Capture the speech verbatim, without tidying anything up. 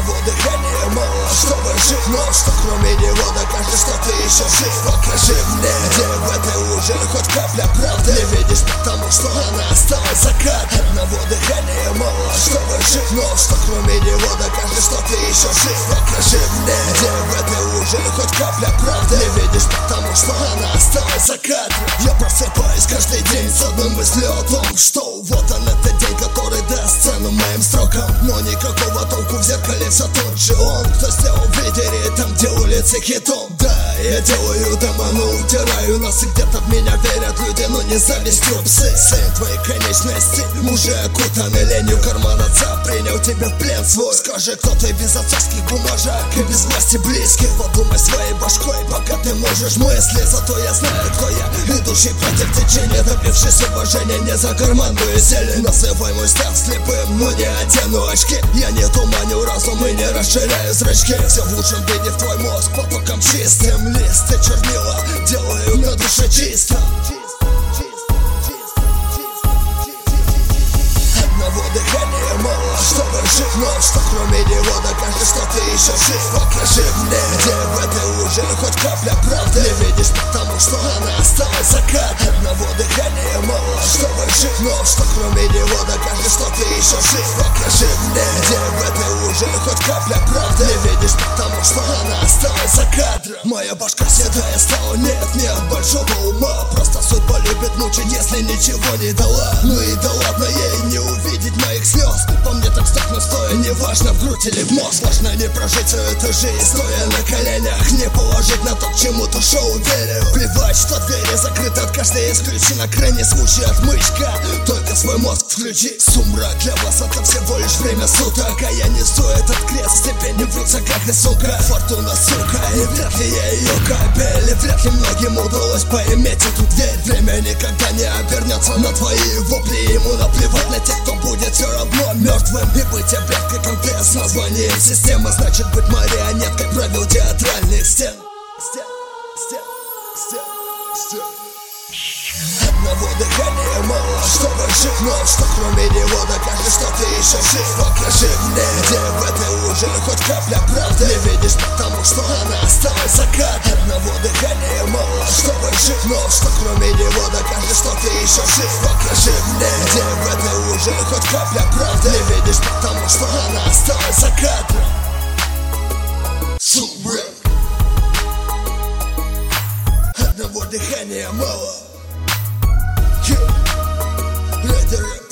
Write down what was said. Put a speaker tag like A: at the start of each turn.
A: Одного дыхания мало, чтобы жить, но что кроме него докажет, что ты еще жив. Покажи мне, где в этой луже хоть капля правды. Не видишь, потому что она осталась закат. Одного дыхания мало, чтобы жить, но что кроме него докажет, что ты еще жив. Покажи мне, где в этой луже хоть капля правды. Не видишь, потому что она осталась закат. Я просыпаюсь каждый день с одной мыслью о том, что вот он этот день, который даст цену моим строкам. Но никакого толку в зеркале, все тот же он, кто сделал в лидере там, где улицы хитом. Да, я делаю дома, но утираю нас, и где-то в меня верят люди, но не завистью псы. Сын твоей конечности уже окутаны ленью. Карман отца принял тебя в плен свой. Скажи, кто ты без отцовских бумажек и без власти близких. Подумай своей башкой, пока ты можешь мысли. Зато я знаю, кто я, идущий против течения, добившись уважения не за карманную зелень. Называй мой став слепым, но не одену очки. Я не туманю разум и не расширяю зрачки. Все в лучшем виде в твой мозг потоком чистым. Лист и чернила делаю на душе чисто. Одного дыхания мало, чтобы жить, но что кроме него докажет, что ты еще жив. Покажи мне, где в этой луже хоть капля правды. Не видишь, потому что она осталась закат. Одного дыхания мало, чтобы жить, но что кроме него докажет, что ты еще жив. Покажи мне, где в этой луже хоть капля правды. Не видишь, потому что она осталась за кадром. Моя башка седая стала, нет, нет большого ума. Просто судьба любит мучить, если ничего не дала. Ну и да ладно ей не увидеть моих слез. По мне так стакнуть стоя, неважно в грудь или в мозг. Важно не прожить всю эту жизнь, стоя на коленях. Не положить на то, к чему душа уверен. Плевать, что двери закрыты от каждой из ключей. На крайний случай отмычка, только свой мозг включи. Сумрак для вас это всего лишь время суток. А я несу этот крест, степени в рюкзаках и сука. Фортуна, сука, и вряд ли я ее капель. И вряд ли многим удалось поиметь эту дверь. Время никогда не обернется на твои вопли. Ему наплевать на тех, кто будет все равно мертвым. И быть объекткой контест с названием система значит быть марионеткой правил театральных стен. Стен, стен, стен, стен. Одного дыхания мало, чтобы жить, но что кроме него докажет, что ты еще жив. Покажи мне, где в этой луже хоть капля правды. Не видишь, потому что она осталась закат. Одного дыхания мало, чтобы жить, но что кроме него докажет, что ты еще жив. Покажи мне, где в этой луже хоть капля правды. Не видишь, потому что она осталась закат. Сумрак. Одного дыхания мало. Лидеры.